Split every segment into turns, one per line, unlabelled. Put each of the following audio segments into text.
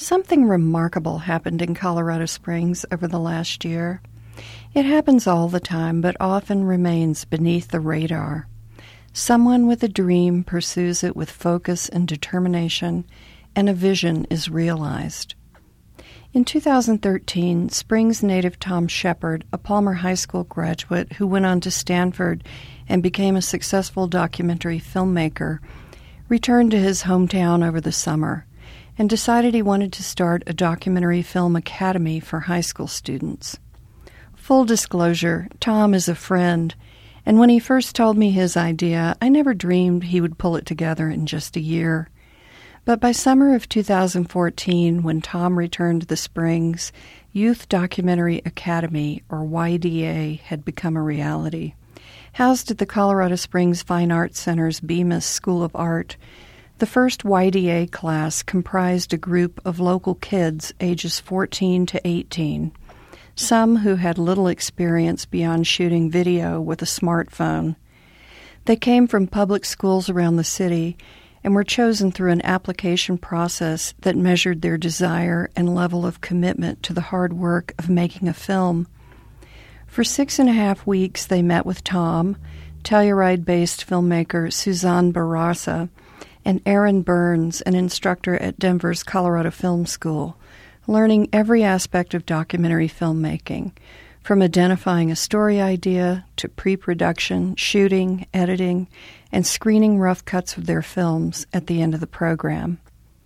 Something remarkable happened in Colorado Springs over the last year. It happens all the time, but often remains beneath the radar. Someone with a dream pursues it with focus and determination, and a vision is realized. In 2013, Springs native Tom Shepard, a Palmer High School graduate who went on to Stanford and became a successful documentary filmmaker, returned to his hometown over the summer and decided he wanted to start a documentary film academy for high school students. Full disclosure, Tom is a friend, and when he first told me his idea, I never dreamed he would pull it together in just a year. But by summer of 2014, when Tom returned to the Springs, Youth Documentary Academy, or YDA, had become a reality. Housed at the Colorado Springs Fine Arts Center's Bemis School of Art, the first YDA class comprised a group of local kids ages 14 to 18, some who had little experience beyond shooting video with a smartphone. They came from public schools around the city and were chosen through an application process that measured their desire and level of commitment to the hard work of making a film. For 6.5 weeks, they met with Tom, Telluride-based filmmaker Suzanne Barraza, and Aaron Burns, an instructor at Denver's Colorado Film School, learning every aspect of documentary filmmaking, from identifying a story idea to pre-production, shooting, editing, and screening rough cuts of their films at the end of the program.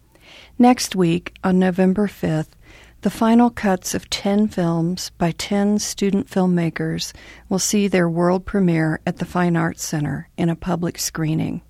Next week, on November 5th, the final cuts of 10 films by 10 student filmmakers will see their world premiere at the Fine Arts Center in a public screening.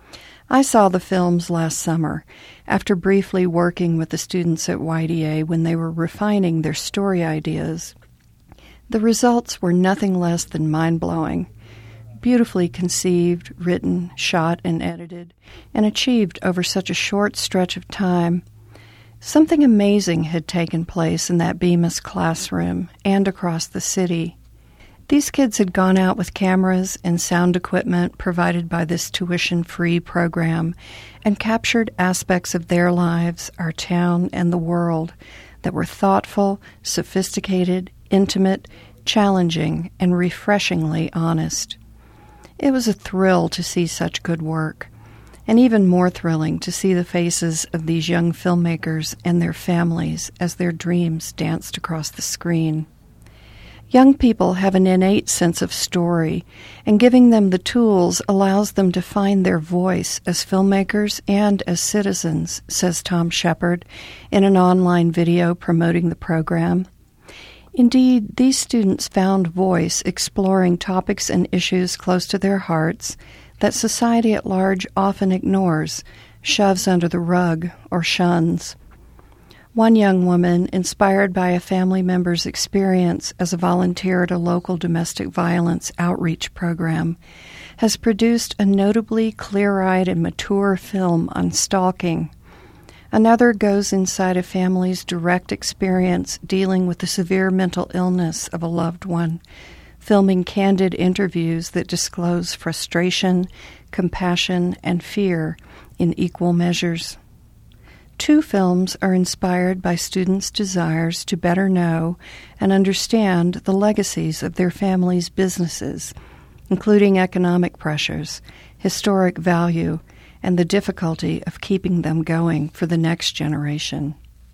I saw the films last summer, after briefly working with the students at YDA when they were refining their story ideas. The results were nothing less than mind-blowing. Beautifully conceived, written, shot, and edited, and achieved over such a short stretch of time. Something amazing had taken place in that Bemis classroom and across the city. These kids had gone out with cameras and sound equipment provided by this tuition-free program and captured aspects of their lives, our town, and the world that were thoughtful, sophisticated, intimate, challenging, and refreshingly honest. It was a thrill to see such good work, and even more thrilling to see the faces of these young filmmakers and their families as their dreams danced across the screen. Young people have an innate sense of story, and giving them the tools allows them to find their voice as filmmakers and as citizens, says Tom Shepard in an online video promoting the program. Indeed, these students found voice exploring topics and issues close to their hearts that society at large often ignores, shoves under the rug, or shuns. One young woman, inspired by a family member's experience as a volunteer at a local domestic violence outreach program, has produced a notably clear-eyed and mature film on stalking. Another goes inside a family's direct experience dealing with the severe mental illness of a loved one, filming candid interviews that disclose frustration, compassion, and fear in equal measures. 2 films are inspired by students' desires to better know and understand the legacies of their families' businesses, including economic pressures, historic value, and the difficulty of keeping them going for the next generation.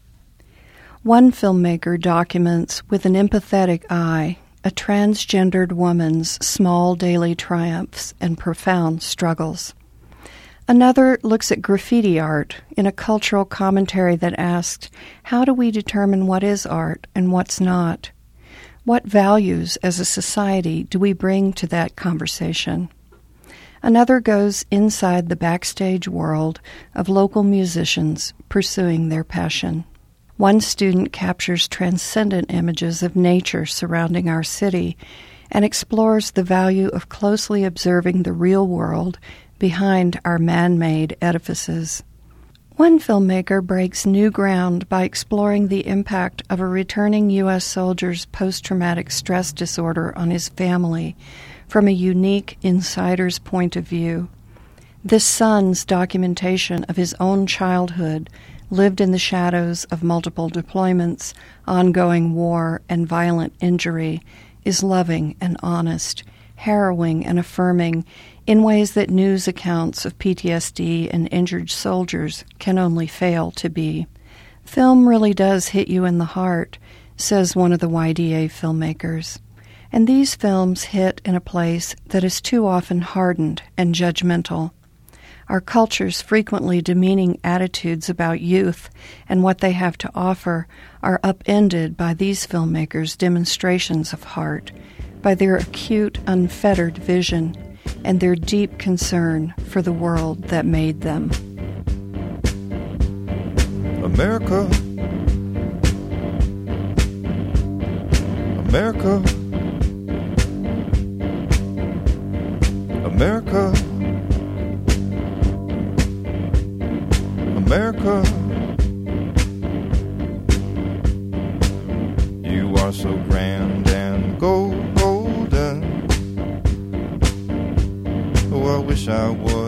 One filmmaker documents with an empathetic eye a transgendered woman's small daily triumphs and profound struggles. Another looks at graffiti art in a cultural commentary that asked, how do we determine what is art and what's not? What values as a society do we bring to that conversation? Another goes inside the backstage world of local musicians pursuing their passion. One student captures transcendent images of nature surrounding our city and explores the value of closely observing the real world behind our man-made edifices. One filmmaker breaks new ground by exploring the impact of a returning U.S. soldier's post-traumatic stress disorder on his family from a unique insider's point of view. This son's documentation of his own childhood lived in the shadows of multiple deployments, ongoing war, and violent injury, is loving and honest, harrowing and affirming in ways that news accounts of PTSD and injured soldiers can only fail to be. Film really does hit you in the heart, says one of the YDA filmmakers. And these films hit in a place that is too often hardened and judgmental. Our culture's frequently demeaning attitudes about youth and what they have to offer are upended by these filmmakers' demonstrations of heart, by their acute, unfettered vision, and their deep concern for the world that made them.
America, America, America, America, you are so grand and golden. Oh, I wish I was